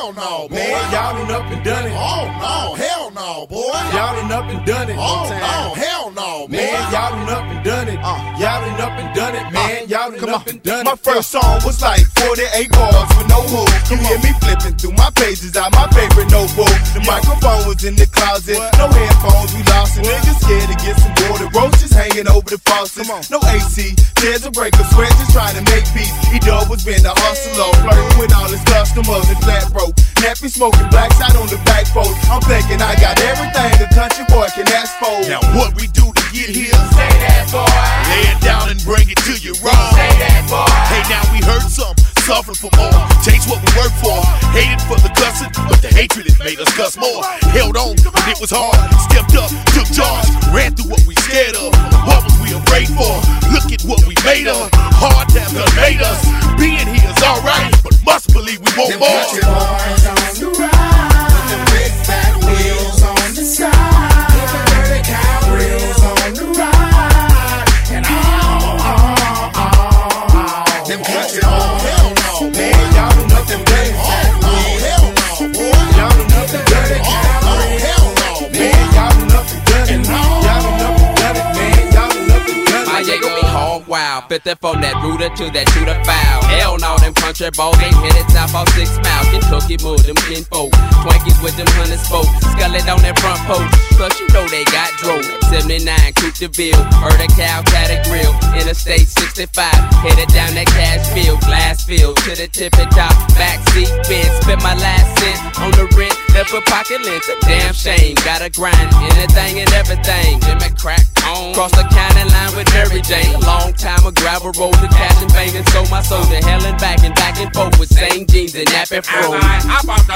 hell no, boy. Man, y'all done up and done it. Oh no, hell no, boy. Y'all done up and done it. Oh no, hell no, boy. Man, y'all done up and done it. Y'all done up and done it, man. Y'all done up and done it. My first song was like 48 bars with no hook. You hear me flipping through my pages out my favorite notebook. The microphone was in the closet. No headphones, we lost it. Niggas scared to get some water. Roaches hanging over the faucet. No AC, tears a breaker, sweat just trying to make peace. E-Dub was been the hustler, flirting with all his customers and flat broke. Nappy smoking blacks out on the back porch. I'm thinking I got everything a country boy can ask for. Now what we do to get here? Say that, boy. Lay it down and bring it to you raw. Say that, boy. Hey, now we heard some, suffering for more. Taste what we work for. Hated for the cussing, but the hatred it made us cuss more. Held on when it was hard. Stepped up, took charge. Ran through what we scared of. What was we afraid for? Look at what we made of. Hard times done made us. Being here is alright, but must believe we want more. Country boys on the ride with the big fat wheels on the side. With the dirty cow grills on the ride. And them country boys, hell no, man. Y'all done up them big fat wheels. Hell no, boy. Y'all done up them dirty cow grills. Hell no, man. Y'all done up and done it. Y'all done up and done it, man. Y'all done up and done it. My Jago be hog wild, 50 from that rooter to that shooter foul. Hell no, them country boys ain't hit it top off 6 miles. Kentucky mud, them kinfolk. Twankies with them 100 spokes. Scullet on that front post. Plus you know they got drove. 79 Coupe de Ville, heard a cow, cat a grill. Interstate 65, headed down that cash field. Glass field to the tippy top. Backseat bench, spent my last cent on the rent. Left a pocket lint, a damn shame. Gotta grind anything and everything. Jimmy crack on. Cross the county line with Mary Jane. A long time a gravel road to cash and bang and sold my soul to hell and back and forth with same jeans and nappy fro. I popped